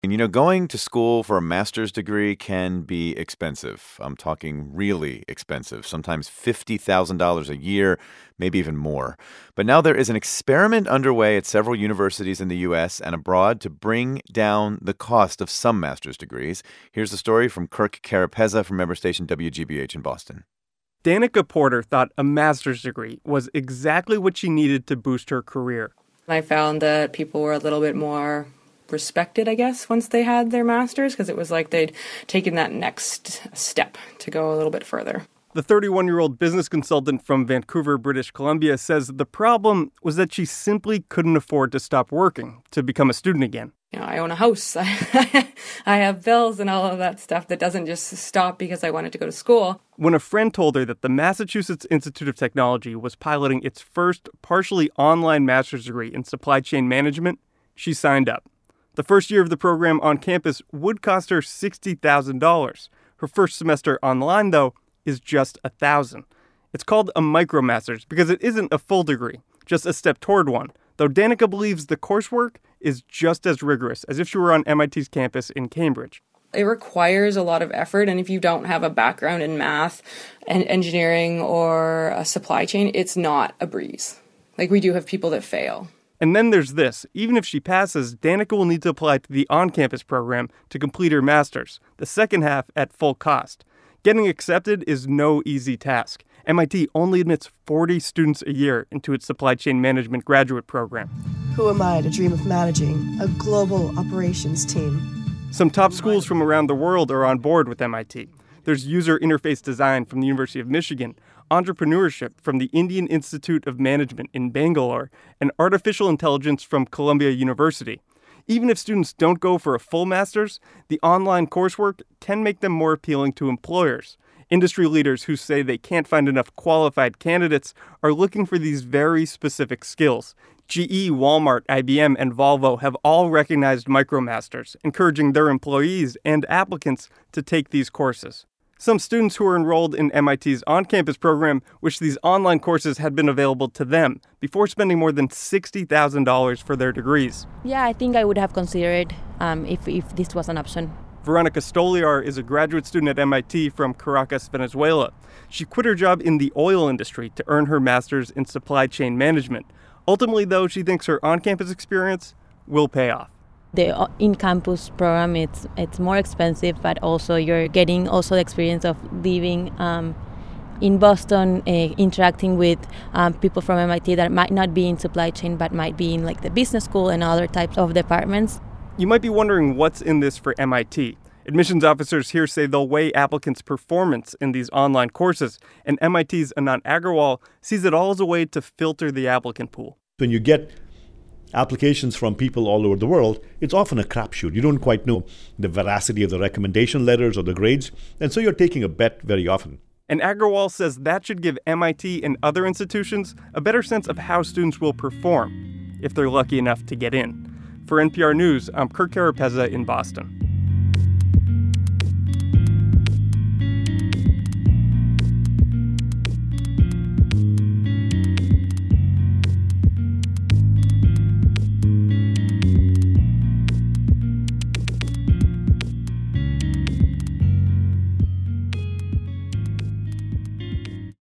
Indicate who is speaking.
Speaker 1: And going to school for a master's degree can be expensive. I'm talking really expensive, sometimes $50,000 a year, maybe even more. But now there is an experiment underway at several universities in the U.S. and abroad to bring down the cost of some master's degrees. Here's the story from Kirk Carapezza from member station WGBH in Boston.
Speaker 2: Danica Porter thought a master's degree was exactly what she needed to boost her career.
Speaker 3: I found that people were a little bit more respected, I guess, once they had their master's, because it was like they'd taken that next step to go a little bit further.
Speaker 2: The 31-year-old business consultant from Vancouver, British Columbia, says the problem was that she simply couldn't afford to stop working to become a student again.
Speaker 3: I own a house. I have bills and all of that stuff that doesn't just stop because I wanted to go to school.
Speaker 2: When a friend told her that the Massachusetts Institute of Technology was piloting its first partially online master's degree in supply chain management, she signed up. The first year of the program on campus would cost her $60,000. Her first semester online, though, is just $1,000. It's called a micromaster's because it isn't a full degree, just a step toward one, though Danica believes the coursework is just as rigorous as if she were on MIT's campus in Cambridge.
Speaker 3: It requires a lot of effort, and if you don't have a background in math and engineering or a supply chain, it's not a breeze. We do have people that fail.
Speaker 2: And then there's this. Even if she passes, Danica will need to apply to the on-campus program to complete her master's, the second half at full cost. Getting accepted is no easy task. MIT only admits 40 students a year into its supply chain management graduate program.
Speaker 4: Who am I to dream of managing a global operations team?
Speaker 2: Some top schools from around the world are on board with MIT. There's user interface design from the University of Michigan, entrepreneurship from the Indian Institute of Management in Bangalore, and artificial intelligence from Columbia University. Even if students don't go for a full master's, the online coursework can make them more appealing to employers. Industry leaders who say they can't find enough qualified candidates are looking for these very specific skills. GE, Walmart, IBM, and Volvo have all recognized MicroMasters, encouraging their employees and applicants to take these courses. Some students who are enrolled in MIT's on-campus program wish these online courses had been available to them before spending more than $60,000 for their degrees.
Speaker 5: Yeah, I think I would have considered if this was an option.
Speaker 2: Veronica Stoliar is a graduate student at MIT from Caracas, Venezuela. She quit her job in the oil industry to earn her master's in supply chain management. Ultimately, though, she thinks her on-campus experience will pay off.
Speaker 5: The in-campus program, it's more expensive, but also you're getting also the experience of living in Boston, interacting with people from MIT that might not be in supply chain, but might be in the business school and other types of departments.
Speaker 2: You might be wondering what's in this for MIT. Admissions officers here say they'll weigh applicants' performance in these online courses, and MIT's Anant Agarwal sees it all as a way to filter the applicant pool.
Speaker 6: When you get applications from people all over the world, it's often a crapshoot. You don't quite know the veracity of the recommendation letters or the grades, and so you're taking a bet very often.
Speaker 2: And Agarwal says that should give MIT and other institutions a better sense of how students will perform if they're lucky enough to get in. For NPR News, I'm Kirk Carapezza in Boston.